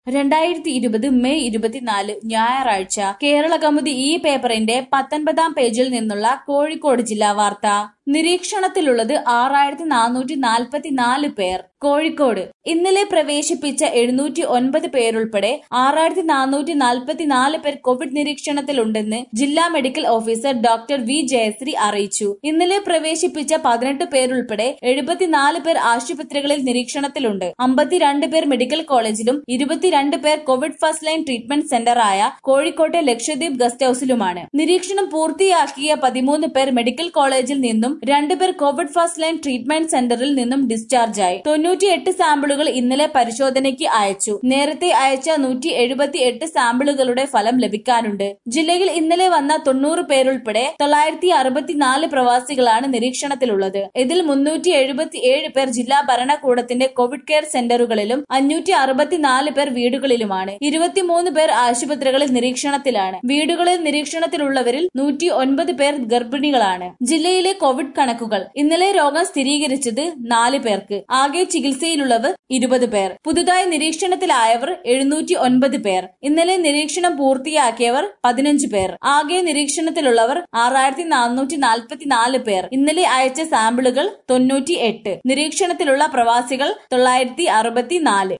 2020 May 24 ഞായറാഴ്ച കേരളകൗമുദി ഈ പേപ്പറിന്റെ 19-ാം പേജിൽ നിന്നുള്ള കോഴിക്കോട് ജില്ലാ വാർത്ത. നിരീക്ഷണത്തിലുള്ളത് 6444 പേർ. കോഴിക്കോട് ഇന്നലെ പ്രവേശിപ്പിച്ച 709 പേരുൾപ്പെടെ 6444 പേർ കോവിഡ് നിരീക്ഷണത്തിലുണ്ടെന്ന് ജില്ലാ medical officer doctor V Jayashree അറിയിച്ചു. ഇന്നലെ പ്രവേശിപ്പിച്ച 18 പേരുൾപ്പെടെ 74 പേർ ആശുപത്രികളിൽ നിരീക്ഷണത്തിലുണ്ട്. 52 പേർ മെഡിക്കൽ കോളേജിലും 22 പേർ കോവിഡ് ഫസ്റ്റ് ലൈൻ ട്രീറ്റ്മെന്റ് സെന്ററായ കോഴിക്കോട്ടെ ലക്ഷദ്വീപ് ഗസ്റ്റ് ഹൌസിലുമാണ്. നിരീക്ഷണം പൂർത്തിയാക്കിയ 13 പേർ മെഡിക്കൽ കോളേജിൽ നിന്നും 2 പേർ കോവിഡ് ഫസ്റ്റ് ലൈൻ ട്രീറ്റ്മെന്റ് സെന്ററിൽ നിന്നും ഡിസ്ചാർജായി. 98 സാമ്പിളുകൾ ഇന്നലെ പരിശോധനയ്ക്ക് അയച്ചു. നേരത്തെ അയച്ച 178 സാമ്പിളുകളുടെ ഫലം ലഭിക്കാനുണ്ട്. ജില്ലയിൽ ഇന്നലെ വന്ന 90 പേരുൾപ്പെടെ 964 പ്രവാസികളാണ് നിരീക്ഷണത്തിലുള്ളത്. ഇതിൽ 377 പേർ ജില്ലാ ഭരണകൂടത്തിന്റെ കോവിഡ് കെയർ സെന്ററുകളിലും 564 പേർ വീടുകളിലുമാണ്. 23 പേർ ആശുപത്രികളിൽ നിരീക്ഷണത്തിലാണ്. വീടുകളിൽ നിരീക്ഷണത്തിലുള്ളവരിൽ 109 പേർ ഗർഭിണികളാണ്. ജില്ലയിലെ കോവിഡ് കണക്കുകൾ. ഇന്നലെ രോഗം സ്ഥിരീകരിച്ചത് 4 പേർക്ക്. ആകെ ചികിത്സയിലുള്ളവർ 20 പേർ. പുതുതായി നിരീക്ഷണത്തിലായവർ 709 പേർ. ഇന്നലെ നിരീക്ഷണം പൂർത്തിയാക്കിയവർ 15 പേർ. ആകെ നിരീക്ഷണത്തിലുള്ളവർ 6444 പേർ. ഇന്നലെ അയച്ച സാമ്പിളുകൾ 98. നിരീക്ഷണത്തിലുള്ള പ്രവാസികൾ 964.